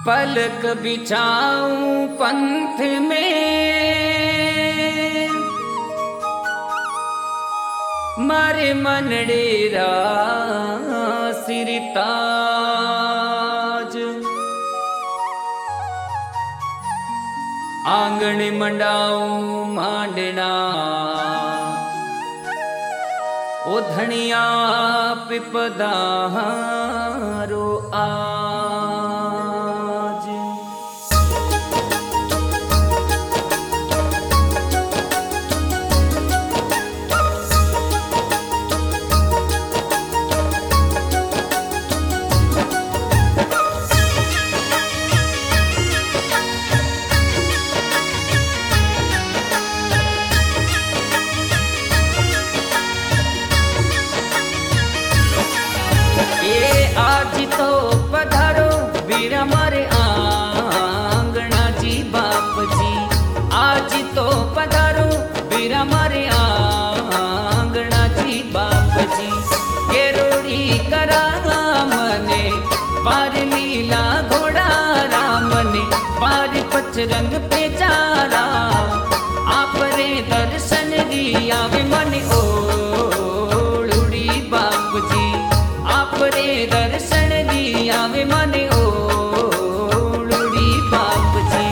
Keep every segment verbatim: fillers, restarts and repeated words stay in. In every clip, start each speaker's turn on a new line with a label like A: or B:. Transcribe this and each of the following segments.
A: पलक बिछाऊं पंथ में मारे मनडेरा सिरताज आंगण मंडाऊं मांडना ओ धनिया पिपदारो आज आज तो पधारो वीर हमारे आंगना जी बाप जी। आज तो पधारो वीर हमारे आंगना जी बाप जी। केरोड़ी करा मने पार लीला घोड़ा राम ने पार पचरंग पे चारा आप रे दर्शन दिया वे मन ओड़ी बाप जी। आप रे दर्शन दिया वे मन ओड़ी बाप जी।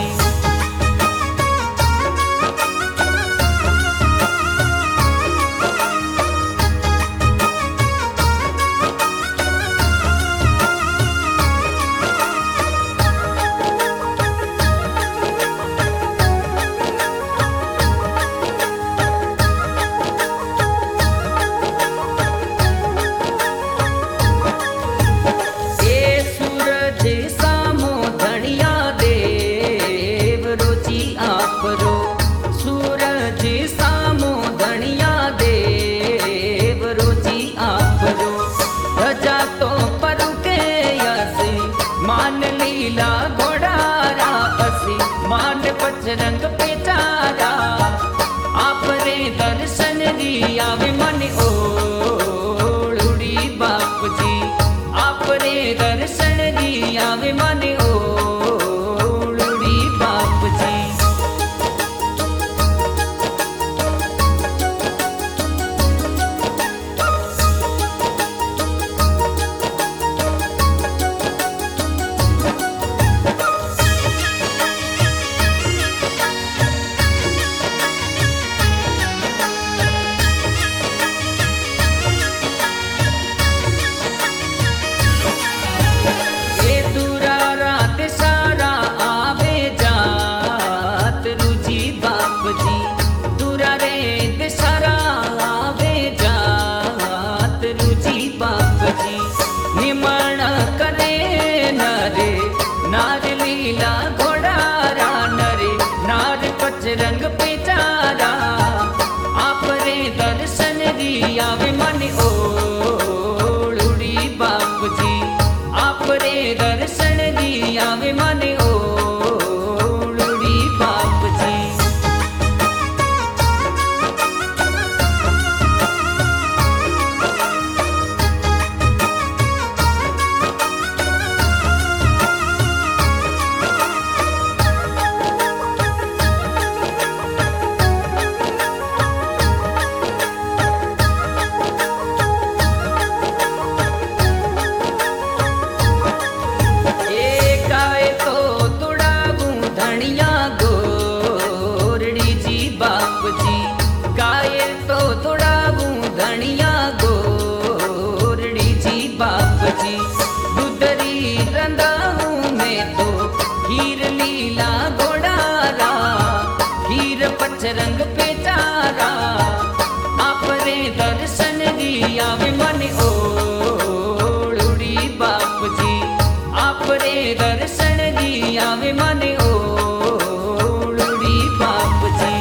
A: मान पचरंग पे चारा आप रे दर्शन दिया वे मन ओड़ी बाप जी। आप रे दर्शन दिया वे मन ओड़ी बाप जी। निमण करे नरे नार लीला घोड़ा रा नरे नार पचरंग पे चारा आप रे दर्शन दिया वे मन ओड़ी बाप जी। आप रे दर्शन दिया वे मन ओड़ी बाप जी। दुदरी रंदाऊं में तो खीर लीला घोड़ा रा खीर पचरंग पे चारा आप रे दर्शन दिया वे मन ओड़ी बाप जी। आप रे दर्शन दिया वे मन ओड़ी बाप जी।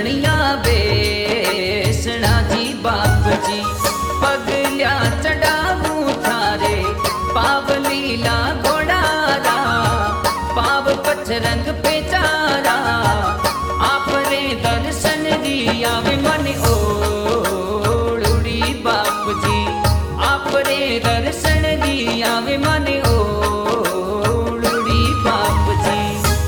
A: बनिया बेसणा जी बाप जी। पगल्या चढ़ावू थारे पाव लीला घोड़ारा, पाव पचरंग पेचारा, आपरे दर्शन दिया वे मन ओड़ुड़ी बाप जी। आपरे दर्शन दिया वे मन ओड़ुड़ी बाप जी।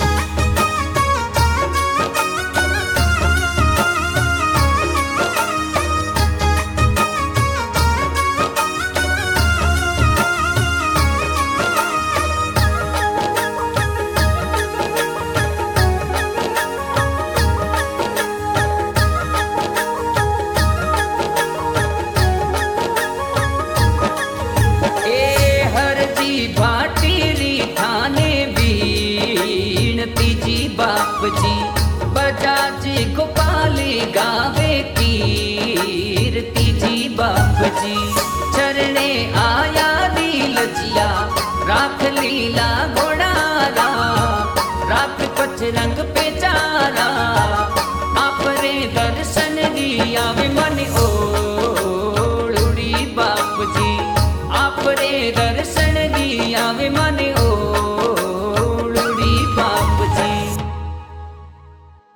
A: बाप जी बजाजी गोपाली गावे कीर्ति जी बाप जी। चरणे आया लील जिया राख लीला घोड़ारा, राख पचरंग पेचारा,